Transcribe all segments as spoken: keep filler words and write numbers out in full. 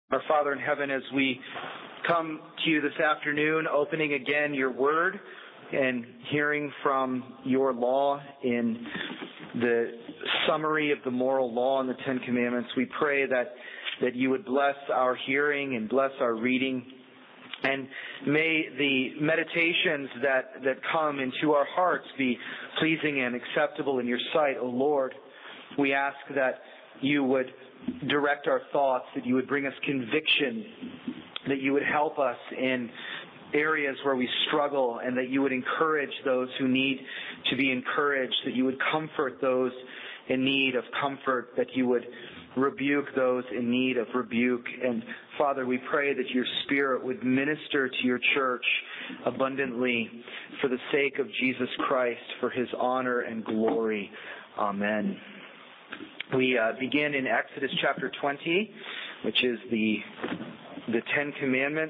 Our Father in heaven, as we come to you this afternoon, opening again your word and hearing from your law in the summary of the moral law and the Ten Commandments, we pray that, that you would bless our hearing and bless our reading. And may the meditations that, that come into our hearts be pleasing and acceptable in your sight, O Lord. We ask that you would direct our thoughts, that you would bring us conviction, that you would help us in areas where we struggle, and that you would encourage those who need to be encouraged, that you would comfort those in need of comfort, that you would rebuke those in need of rebuke. And Father, we pray that your Spirit would minister to your church abundantly for the sake of Jesus Christ, for his honor and glory. Amen. We uh, begin in Exodus chapter twenty, which is the the Ten Commandments,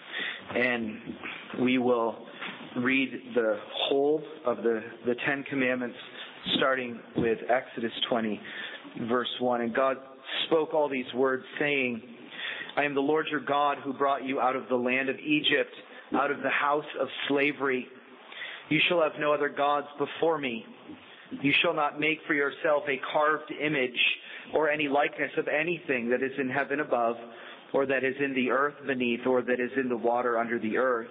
and we will read the whole of the, the Ten Commandments, starting with Exodus twenty, verse one. And God spoke all these words, saying, I am the Lord your God who brought you out of the land of Egypt, out of the house of slavery. You shall have no other gods before me. You shall not make for yourself a carved image or any likeness of anything that is in heaven above, or that is in the earth beneath, or that is in the water under the earth.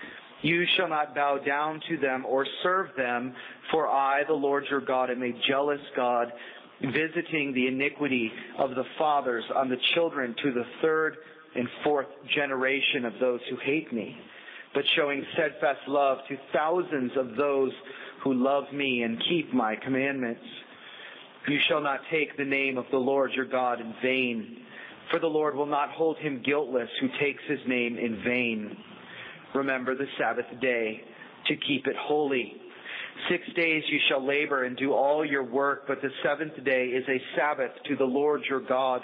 You shall not bow down to them or serve them, for I, the Lord your God, am a jealous God, visiting the iniquity of the fathers on the children to the third and fourth generation of those who hate me, but showing steadfast love to thousands of those who love me and keep my commandments. You shall not take the name of the Lord your God in vain, for the Lord will not hold him guiltless who takes his name in vain. Remember the Sabbath day to keep it holy. Six days you shall labor and do all your work, but the seventh day is a Sabbath to the Lord your God.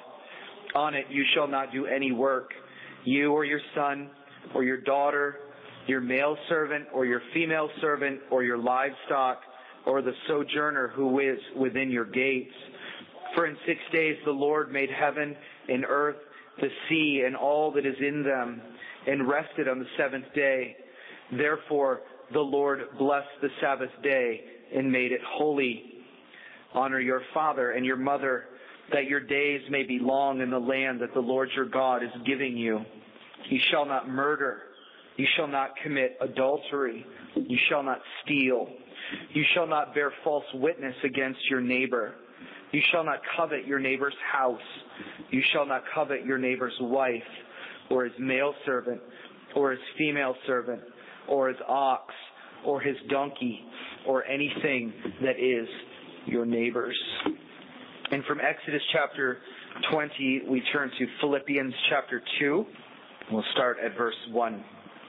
On it you shall not do any work, you or your son or your daughter, your male servant or your female servant, or your livestock, or the sojourner who is within your gates. For in six days the Lord made heaven and earth, the sea, and all that is in them, and rested on the seventh day. Therefore the Lord blessed the Sabbath day and made it holy. Honor your father and your mother, that your days may be long in the land that the Lord your God is giving you. You shall not murder. You shall not commit adultery. You shall not steal. You shall not bear false witness against your neighbor. You shall not covet your neighbor's house. You shall not covet your neighbor's wife, or his male servant, or his female servant, or his ox, or his donkey, or anything that is your neighbor's. And from Exodus chapter twenty, we turn to Philippians chapter two. We'll start at verse one.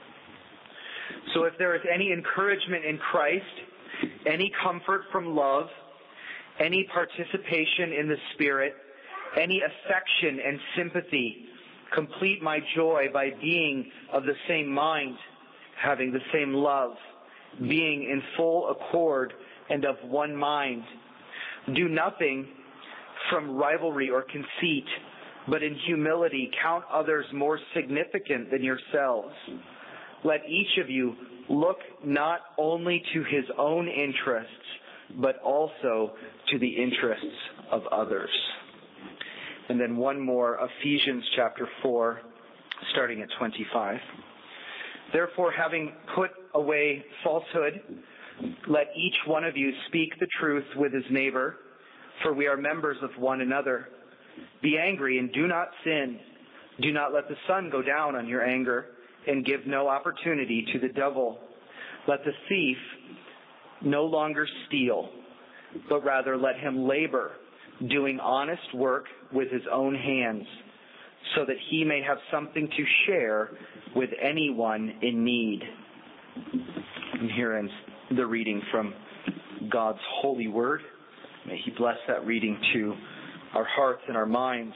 So if there is any encouragement in Christ, any comfort from love, any participation in the Spirit, any affection and sympathy, complete my joy by being of the same mind, having the same love, being in full accord and of one mind. Do nothing from rivalry or conceit, but in humility count others more significant than yourselves. Let each of you look not only to his own interests, but also to the interests of others. And then one more, Ephesians chapter four, starting at twenty-five. Therefore, having put away falsehood, let each one of you speak the truth with his neighbor, for we are members of one another. Be angry and do not sin. Do not let the sun go down on your anger, and give no opportunity to the devil. Let the thief no longer steal, but rather let him labor, doing honest work with his own hands, so that he may have something to share with anyone in need. And here ends the reading from God's holy word. May he bless that reading to our hearts and our minds.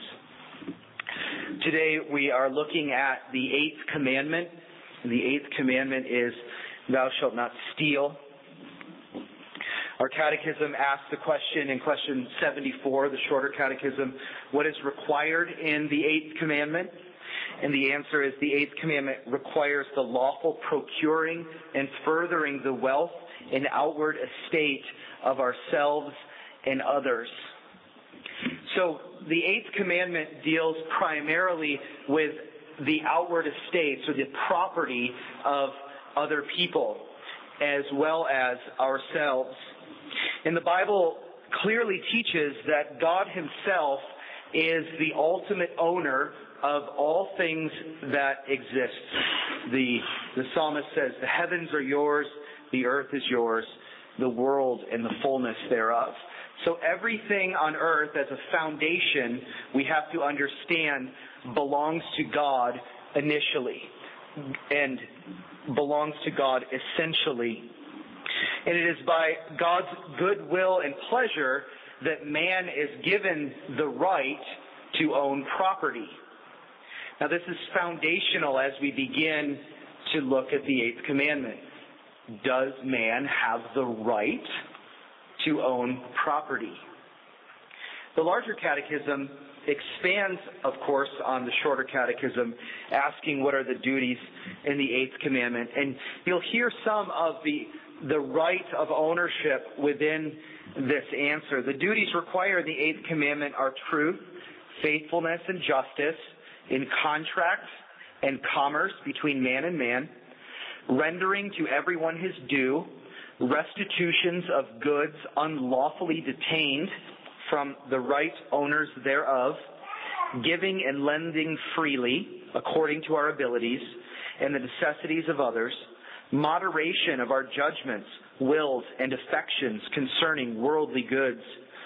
Today we are looking at the eighth commandment. The eighth commandment is, thou shalt not steal. Our catechism asks the question in question seventy-four, the shorter catechism, what is required in the eighth commandment? And the answer is the eighth commandment requires the lawful procuring and furthering the wealth and outward estate of ourselves and others. So the eighth commandment deals primarily with the outward estates or the property of other people as well as ourselves. And the Bible clearly teaches that God himself is the ultimate owner of all things that exist. The, the psalmist says, the heavens are yours, the earth is yours, the world and the fullness thereof. So everything on earth as a foundation, we have to understand, belongs to God initially and belongs to God essentially. And it is by God's goodwill and pleasure that man is given the right to own property. Now this is foundational as we begin to look at the eighth commandment. Does man have the right to own property? The larger catechism expands, of course, on the shorter catechism, asking what are the duties in the eighth commandment. And you'll hear some of the, the right of ownership within this answer. The duties required in the eighth commandment are truth, faithfulness, and justice in contracts and commerce between man and man, rendering to everyone his due, restitutions of goods unlawfully detained from the right owners thereof, giving and lending freely according to our abilities and the necessities of others, moderation of our judgments, wills, and affections concerning worldly goods,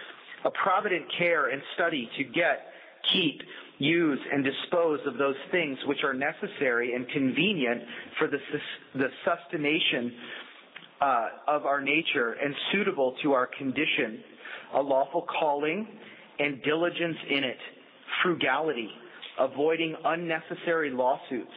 a provident care and study to get, keep, use, and dispose of those things which are necessary and convenient for the, the sustentation uh, of our nature and suitable to our condition, a lawful calling and diligence in it, frugality, avoiding unnecessary lawsuits,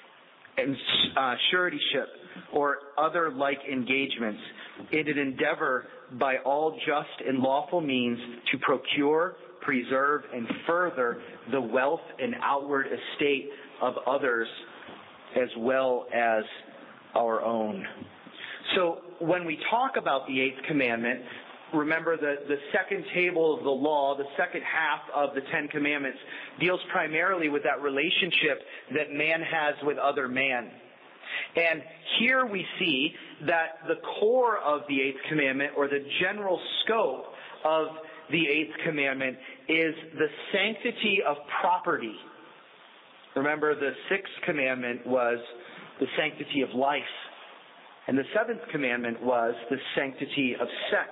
and uh, suretyship or other like engagements, in an endeavor by all just and lawful means to procure, preserve, and further the wealth and outward estate of others as well as our own. So when we talk about the eighth commandment, remember the, the second table of the law, the second half of the Ten Commandments, deals primarily with that relationship that man has with other man. And here we see that the core of the eighth commandment, or the general scope of the eighth commandment, is the sanctity of property. Remember, the sixth commandment was the sanctity of life. And the seventh commandment was the sanctity of sex.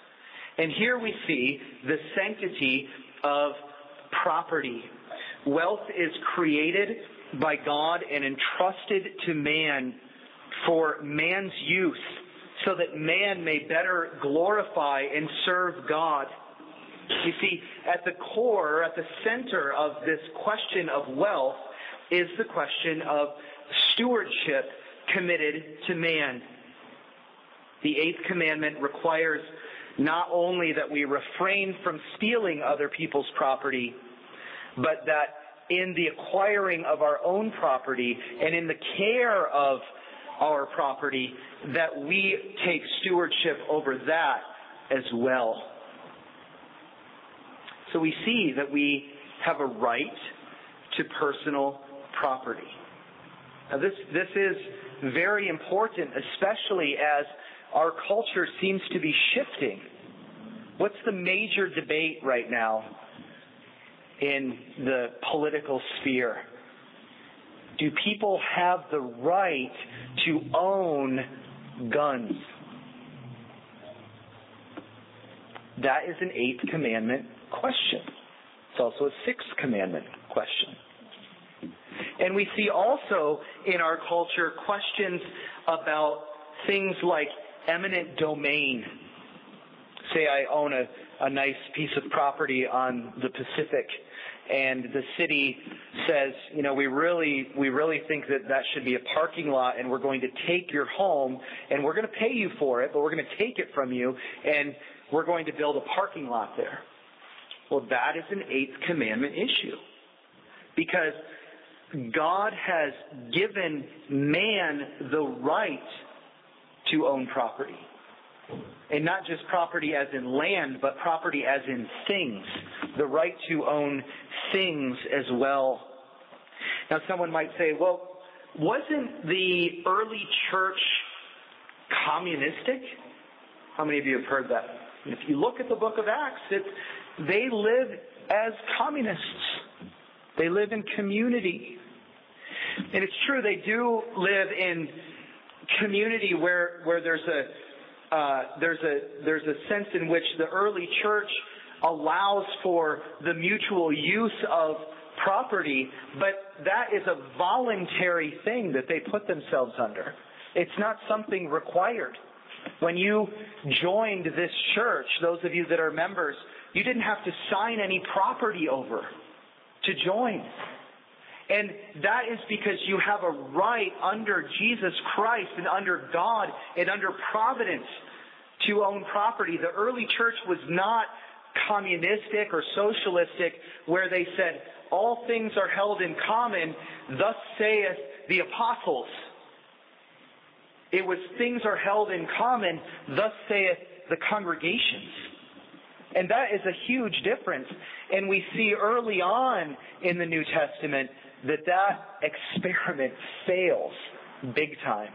And here we see the sanctity of property. Wealth is created by God and entrusted to man for man's use so that man may better glorify and serve God. You see, at the core, at the center of this question of wealth is the question of stewardship committed to man. The eighth commandment requires not only that we refrain from stealing other people's property, but that in the acquiring of our own property and in the care of our property, that we take stewardship over that as well. So we see that we have a right to personal property. Now this, this is very important, especially as our culture seems to be shifting. What's the major debate right now in the political sphere? Do people have the right to own guns? That is an eighth commandment question. It's also a sixth commandment question. And we see also in our culture questions about things like eminent domain. Say I own a, a nice piece of property on the Pacific, and the city says, you know, we really, we really think that that should be a parking lot, and we're going to take your home, and we're going to pay you for it, but we're going to take it from you, and we're going to build a parking lot there. Well, that is an Eighth Commandment issue. Because God has given man the right to own property. And not just property as in land, but property as in things. The right to own things as well. Now someone might say, well, wasn't the early church communistic? How many of you have heard that? If you look at the book of Acts, it, they live as communists. They live in community. And it's true, they do live in community where, where there's a Uh, there's a there's a sense in which the early church allows for the mutual use of property, but that is a voluntary thing that they put themselves under. It's not something required. When you joined this church, those of you that are members, you didn't have to sign any property over to join. And that is because you have a right under Jesus Christ and under God and under providence to own property. The early church was not communistic or socialistic where they said, all things are held in common, thus saith the apostles. It was things are held in common, thus saith the congregations. And that is a huge difference. And we see early on in the New Testament that that experiment fails big time.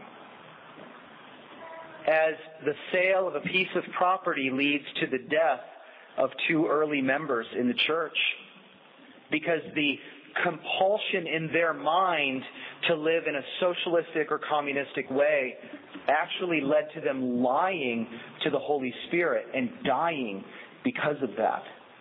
As the sale of a piece of property leads to the death of two early members in the church. Because the compulsion in their mind to live in a socialistic or communistic way actually led to them lying to the Holy Spirit and dying because of that.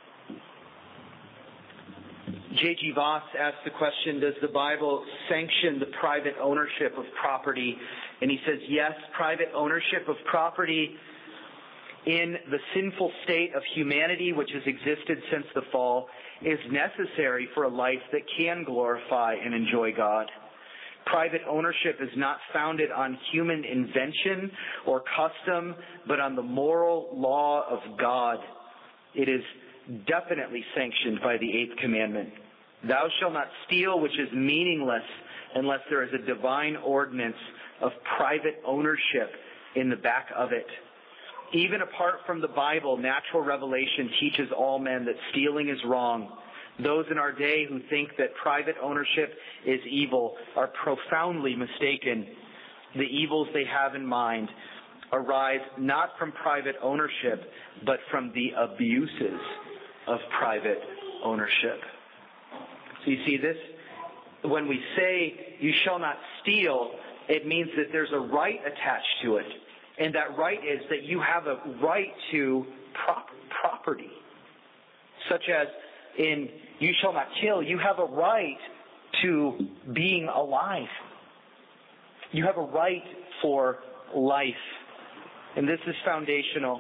J G Voss asked the question, does the Bible sanction the private ownership of property? And he says, yes, private ownership of property in the sinful state of humanity, which has existed since the fall, is necessary for a life that can glorify and enjoy God. Private ownership is not founded on human invention or custom, but on the moral law of God. It is definitely sanctioned by the Eighth Commandment. Thou shalt not steal, which is meaningless unless there is a divine ordinance of private ownership in the back of it. Even apart from the Bible, natural revelation teaches all men that stealing is wrong. Those in our day who think that private ownership is evil are profoundly mistaken. The evils they have in mind arise not from private ownership, but from the abuses of private ownership. So you see this, when we say you shall not steal, it means that there's a right attached to it. And that right is that you have a right to prop- property. Such as in you shall not kill, you have a right to being alive. You have a right for life. And this is foundational.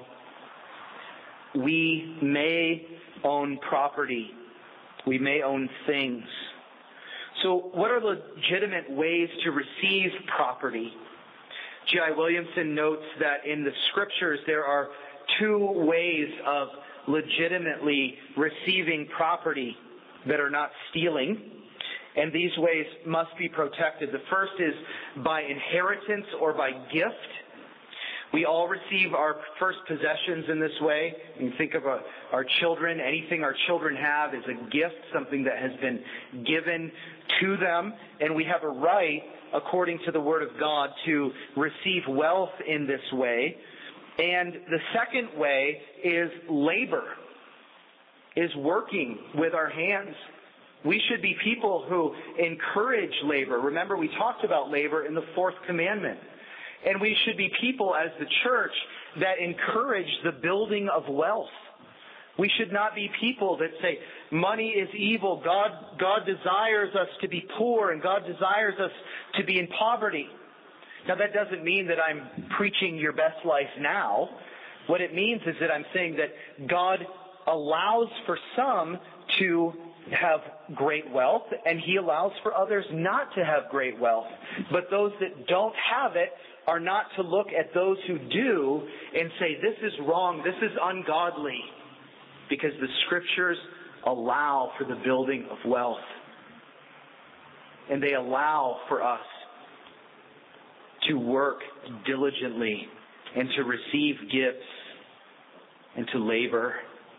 We may own property. We may own things. So what are legitimate ways to receive property? G I Williamson notes that in the Scriptures there are two ways of legitimately receiving property that are not stealing. And these ways must be protected. The first is by inheritance or by gift. We all receive our first possessions in this way. You can think of a, our children. Anything our children have is a gift, something that has been given to them. And we have a right, according to the Word of God, to receive wealth in this way. And the second way is labor, is working with our hands. We should be people who encourage labor. Remember, we talked about labor in the fourth commandment. And we should be people as the church that encourage the building of wealth. We should not be people that say, money is evil. God, God desires us to be poor and God desires us to be in poverty. Now that doesn't mean that I'm preaching your best life now. What it means is that I'm saying that God allows for some to have great wealth, and he allows for others not to have great wealth. But those that don't have it are not to look at those who do and say, this is wrong, this is ungodly, because the Scriptures allow for the building of wealth. And they allow for us to work diligently and to receive gifts and to labor.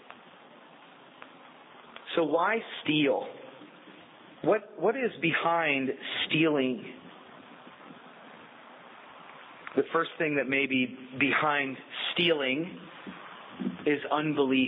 So why steal? What what is behind stealing? The first thing that may be behind stealing is unbelief.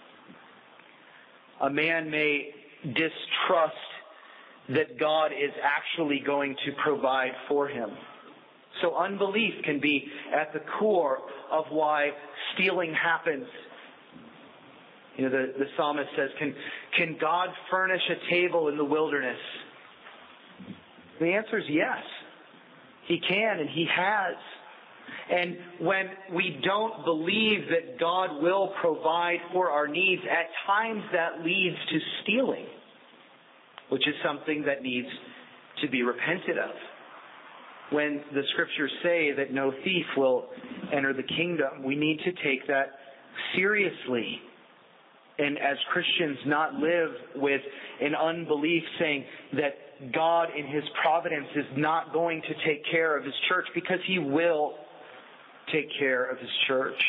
A man may distrust that God is actually going to provide for him. So unbelief can be at the core of why stealing happens. You know, the, the psalmist says, can, can God furnish a table in the wilderness? The answer is yes. He can, and He has. And when we don't believe that God will provide for our needs, at times that leads to stealing, which is something that needs to be repented of. When the Scriptures say that no thief will enter the kingdom, we need to take that seriously. And as Christians, not live with an unbelief saying that God in His providence is not going to take care of His church, because He will take care of His church.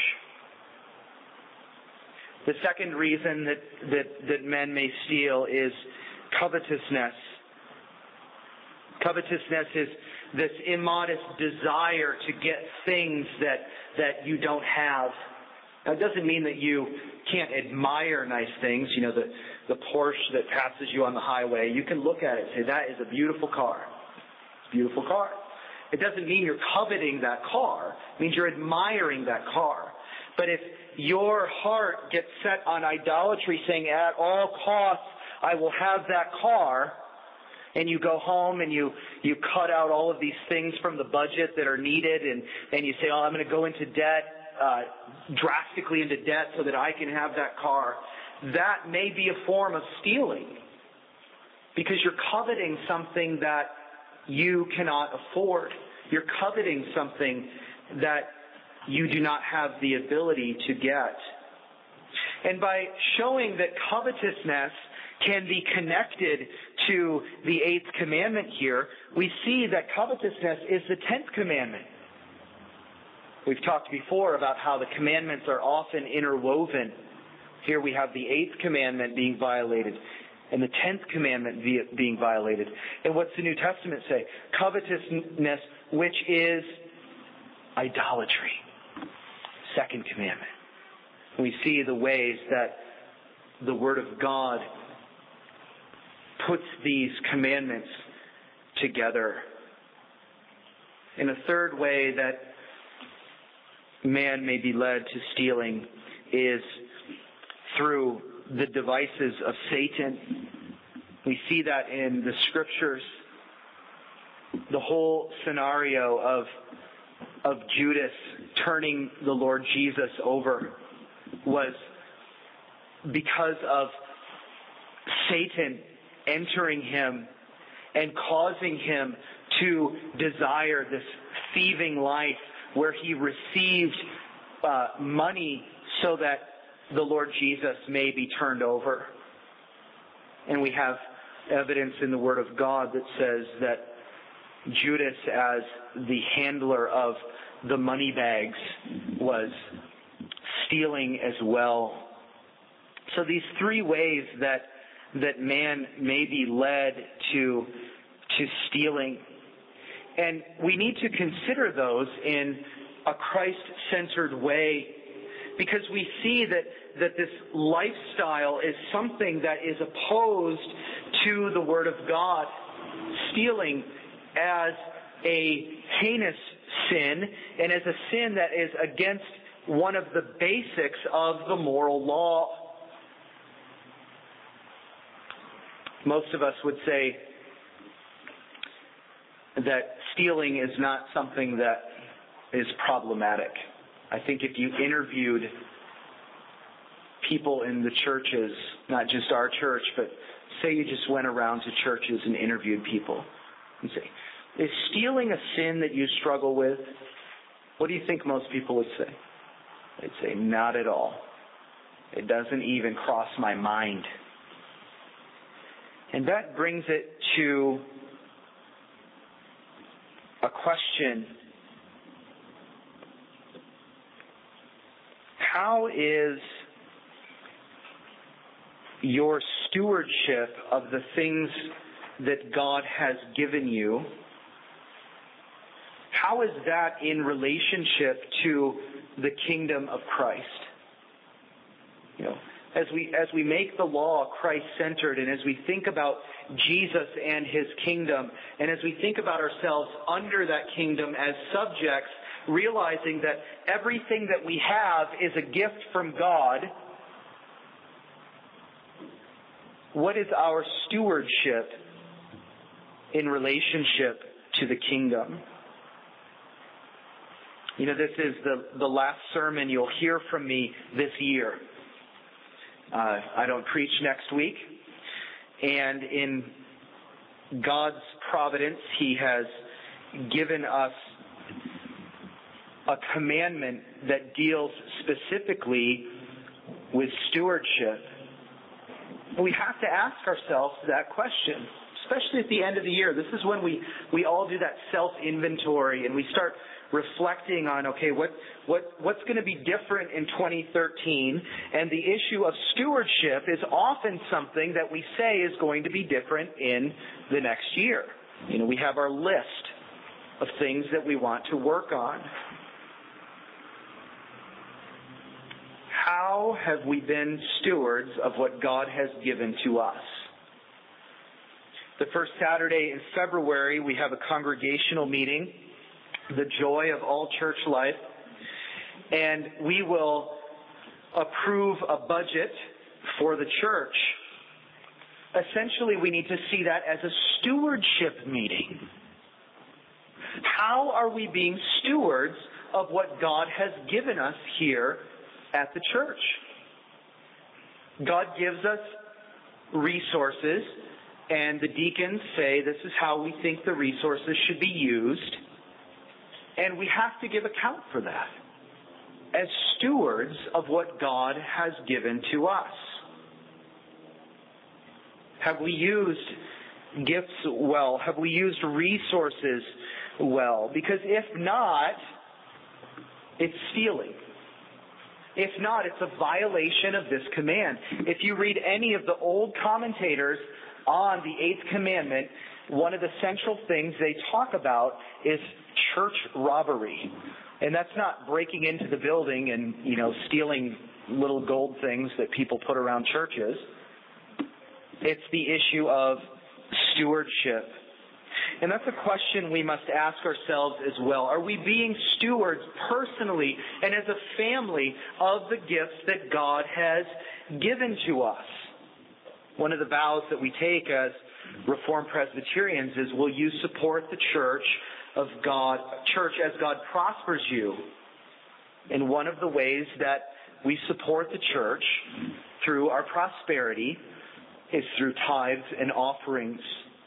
The second reason that, that, that men may steal is covetousness. Covetousness is this immodest desire to get things that, that you don't have. Now, it doesn't mean that you can't admire nice things. You know, the, the Porsche that passes you on the highway, you can look at it and say, that is a beautiful car. It's a beautiful car. It doesn't mean you're coveting that car. It means you're admiring that car. But if your heart gets set on idolatry, saying at all costs, I will have that car, and you go home and you, you cut out all of these things from the budget that are needed, and, and you say, oh, I'm going to go into debt, uh, drastically into debt so that I can have that car, that may be a form of stealing, because you're coveting something that you cannot afford. You're coveting something that you do not have the ability to get. And by showing that covetousness can be connected to the eighth commandment here, we see that covetousness is the tenth commandment. We've talked before about how the commandments are often interwoven. Here we have the eighth commandment being violated and the tenth commandment being violated. And what's the New Testament say? Covetousness, which is idolatry. Second commandment. We see the ways that the Word of God puts these commandments together. In a third way that man may be led to stealing is through the devices of Satan. We see that in the Scriptures. The whole scenario of of Judas turning the Lord Jesus over was because of Satan entering him and causing him to desire this thieving life where he received uh, money so that the Lord Jesus may be turned over. And we have evidence in the Word of God that says that Judas, as the handler of the money bags, was stealing as well. So these three ways that that man may be led to to stealing. And we need to consider those in a Christ-centered way, because we see that, that this lifestyle is something that is opposed to the Word of God. Stealing as a heinous sin, and as a sin that is against one of the basics of the moral law. Most of us would say that stealing is not something that is problematic. I think if you interviewed people in the churches, not just our church, but say you just went around to churches and interviewed people and say, is stealing a sin that you struggle with? What do you think most people would say? They'd say, not at all. It doesn't even cross my mind. And that brings it to a question. How is your stewardship of the things that God has given you, how is that in relationship to the kingdom of Christ? You know, as we as we make the law Christ-centered, and as we think about Jesus and His kingdom, and as we think about ourselves under that kingdom as subjects, realizing that everything that we have is a gift from God, what is our stewardship in relationship to the kingdom? You know, this is the, the last sermon you'll hear from me this year. Uh, I don't preach next week. And in God's providence, He has given us a commandment that deals specifically with stewardship. We have to ask ourselves that question, especially at the end of the year. This is when we, we all do that self-inventory and we start reflecting on, okay, what, what, what's going to be different in twenty thirteen? And the issue of stewardship is often something that we say is going to be different in the next year. You know, we have our list of things that we want to work on. How have we been stewards of what God has given to us? The first Saturday in February, we have a congregational meeting, the joy of all church life, and we will approve a budget for the church. Essentially, we need to see that as a stewardship meeting. How are we being stewards of what God has given us here at the church? God gives us resources, and the deacons say this is how we think the resources should be used, and we have to give account for that as stewards of what God has given to us. Have we used gifts well? Have we used resources well? Because if not, it's stealing. If not, it's a violation of this command. If you read any of the old commentators on the eighth commandment, one of the central things they talk about is church robbery. And that's not breaking into the building and, you know, stealing little gold things that people put around churches. It's the issue of stewardship. And that's a question we must ask ourselves as well. Are we being stewards personally and as a family of the gifts that God has given to us? One of the vows that we take as Reformed Presbyterians is, will you support the church of God, church as God prospers you? And one of the ways that we support the church through our prosperity is through tithes and offerings.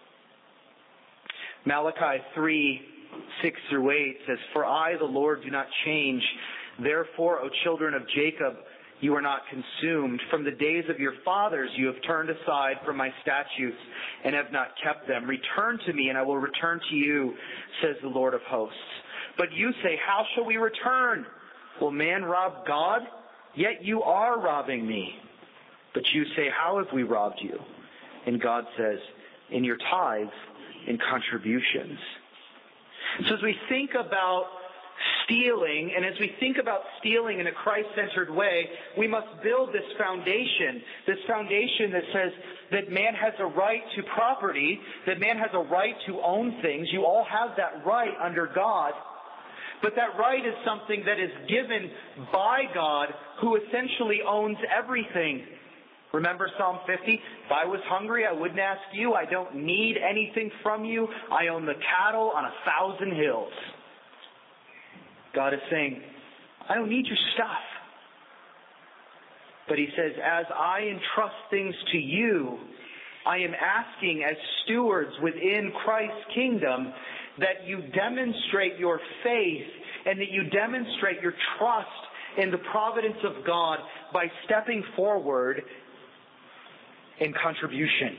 Malachi three, six through eight says, For I, the Lord, do not change. Therefore, O children of Jacob, you are not consumed. From the days of your fathers you have turned aside from my statutes and have not kept them. Return to me, and I will return to you, says the Lord of hosts. But you say, how shall we return? Will man rob God? Yet you are robbing me. But you say, how have we robbed you? And God says, in your tithes and contributions. So as we think about stealing, and as we think about stealing in a Christ-centered way, we must build this foundation, this foundation that says that man has a right to property, that man has a right to own things. You all have that right under God. But that right is something that is given by God, who essentially owns everything. Remember Psalm fifty? If I was hungry, I wouldn't ask you. I don't need anything from you. I own the cattle on a thousand hills. God is saying, I don't need your stuff. But He says, as I entrust things to you, I am asking as stewards within Christ's kingdom that you demonstrate your faith and that you demonstrate your trust in the providence of God by stepping forward in contribution.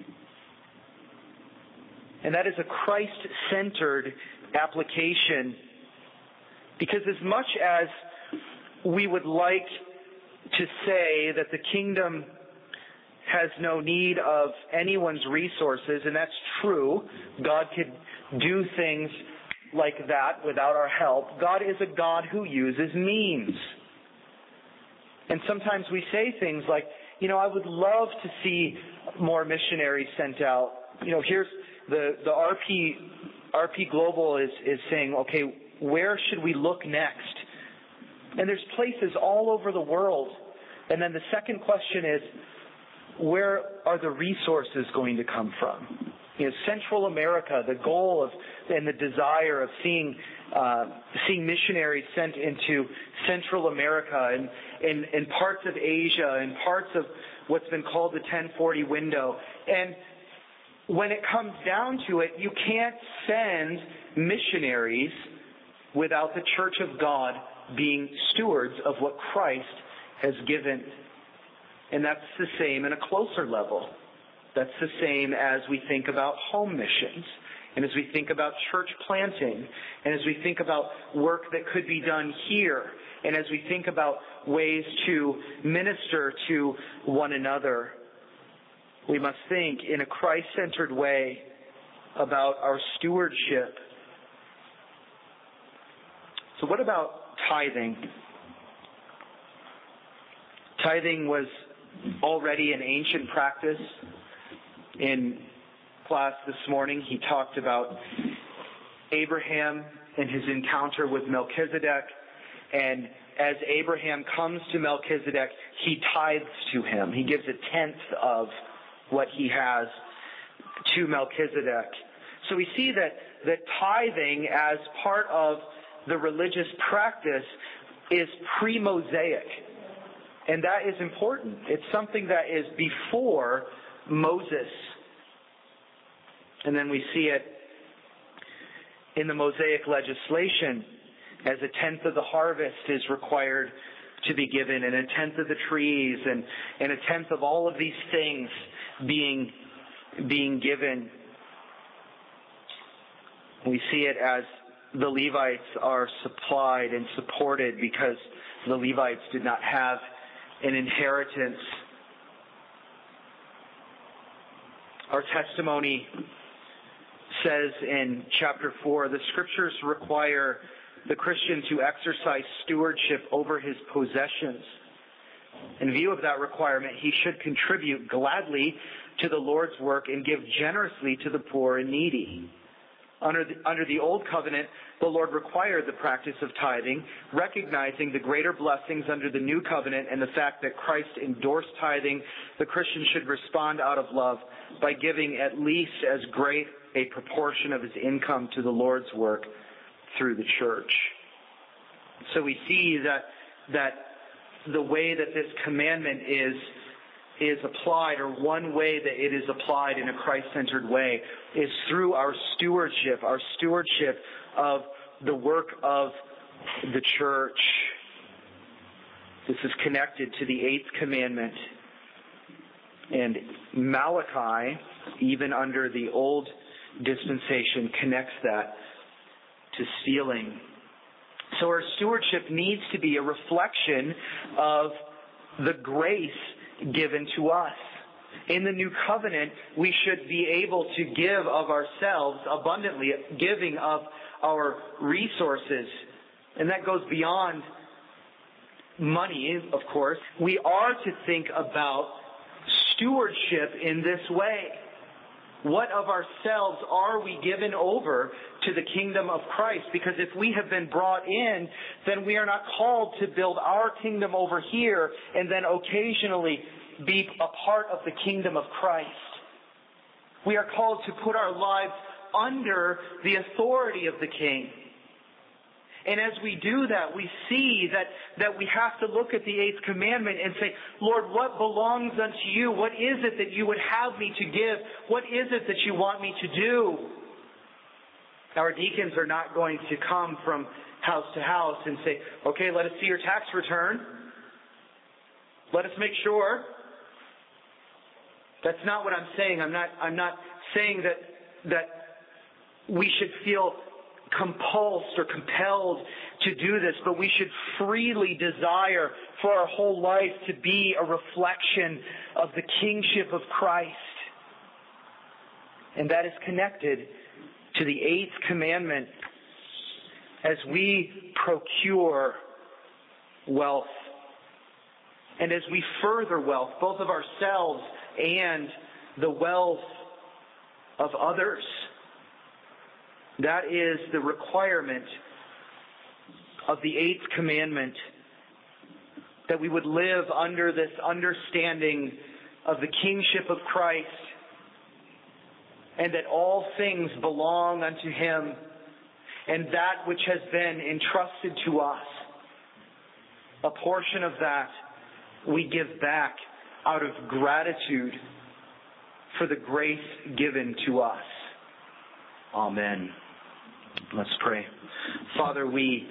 And that is a Christ-centered application, because as much as we would like to say that the kingdom has no need of anyone's resources, and that's true, God could do things like that without our help. God is a God who uses means. And sometimes we say things like, you know, I would love to see more missionaries sent out. You know, here's the, the R P R P Global is, is saying, okay, where should we look next? And there's places all over the world. And then the second question is, where are the resources going to come from? You know, Central America, the goal of and the desire of seeing uh, seeing missionaries sent into Central America and in, in parts of Asia and parts of what's been called the ten forty window. And when it comes down to it, you can't send missionaries without the Church of God being stewards of what Christ has given. And that's the same in a closer level. That's the same as we think about home missions, and as we think about church planting, and as we think about work that could be done here, and as we think about ways to minister to one another. We must think in a Christ-centered way about our stewardship. So what about tithing? Tithing was already an ancient practice. In class this morning, he talked about Abraham and his encounter with Melchizedek. And as Abraham comes to Melchizedek, he tithes to him. He gives a tenth of what he has to Melchizedek. So we see that, that tithing as part of the religious practice is pre-Mosaic. And that is important. It's something that is before Moses. And then we see it in the Mosaic legislation as a tenth of the harvest is required to be given, and a tenth of the trees, and, and a tenth of all of these things being, being given. We see it as the Levites are supplied and supported because the Levites did not have an inheritance. Our testimony says in chapter four, the scriptures require the Christian to exercise stewardship over his possessions. In view of that requirement, he should contribute gladly to the Lord's work and give generously to the poor and needy. Under the, under the Old Covenant, the Lord required the practice of tithing, recognizing the greater blessings under the New Covenant and the fact that Christ endorsed tithing. The Christian should respond out of love by giving at least as great a proportion of his income to the Lord's work through the church. So we see that that the way that this commandment is is applied, or one way that it is applied in a Christ-centered way, is through our stewardship, our stewardship of the work of the church. This is connected to the eighth commandment. And Malachi, even under the old dispensation, connects that to stealing. So our stewardship needs to be a reflection of the grace given to us. In the new covenant, we should be able to give of ourselves abundantly, giving of our resources. And that goes beyond money, of course. We are to think about stewardship in this way. What of ourselves are we given over to the kingdom of Christ? Because if we have been brought in, then we are not called to build our kingdom over here and then occasionally be a part of the kingdom of Christ. We are called to put our lives under the authority of the King. And as we do that, we see that, that we have to look at the eighth commandment and say, Lord, what belongs unto you? What is it that you would have me to give? What is it that you want me to do? Our deacons are not going to come from house to house and say, okay, let us see your tax return. Let us make sure. That's not what I'm saying. I'm not, I'm not saying that, that we should feel compulsed or compelled to do this, but we should freely desire for our whole life to be a reflection of the kingship of Christ. And that is connected to the eighth commandment as we procure wealth and as we further wealth, both of ourselves and the wealth of others. That is the requirement of the eighth commandment, that we would live under this understanding of the kingship of Christ and that all things belong unto Him, and that which has been entrusted to us, a portion of that we give back out of gratitude for the grace given to us. Amen. Let's pray. Father, we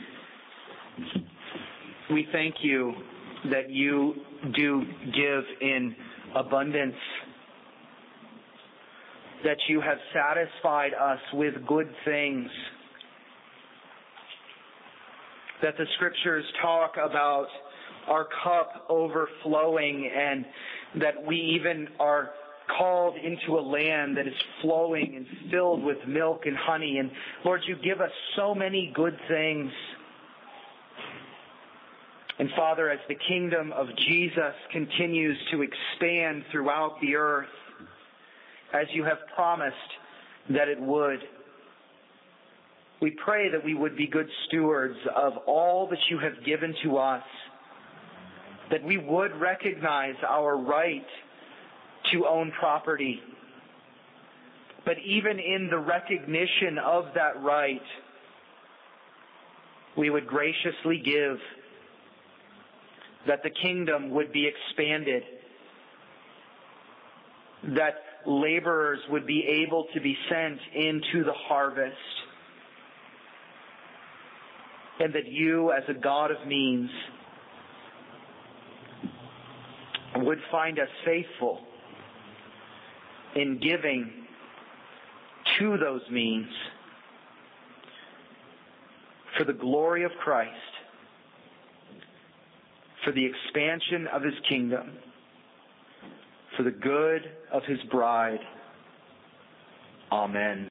we thank you that you do give in abundance, that you have satisfied us with good things, that the Scriptures talk about our cup overflowing, and that we even are called into a land that is flowing and filled with milk and honey. And Lord, you give us so many good things. And Father, as the kingdom of Jesus continues to expand throughout the earth, as you have promised that it would, we pray that we would be good stewards of all that you have given to us, that we would recognize our right to own property. But even in the recognition of that right, we would graciously give, that the kingdom would be expanded, that laborers would be able to be sent into the harvest, and that you, as a God of means, would find us faithful in giving to those means for the glory of Christ, for the expansion of His kingdom, for the good of His bride. Amen.